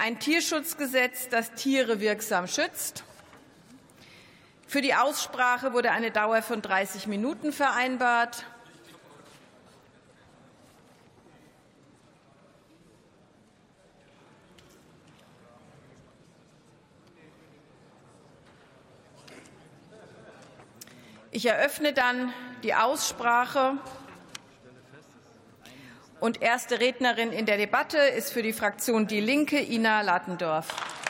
ein Tierschutzgesetz, das Tiere wirksam schützt. Für die Aussprache wurde eine Dauer von 30 Minuten vereinbart. Ich eröffne dann die Aussprache. Und erste Rednerin in der Debatte ist für die Fraktion Die Linke Ina Latendorf.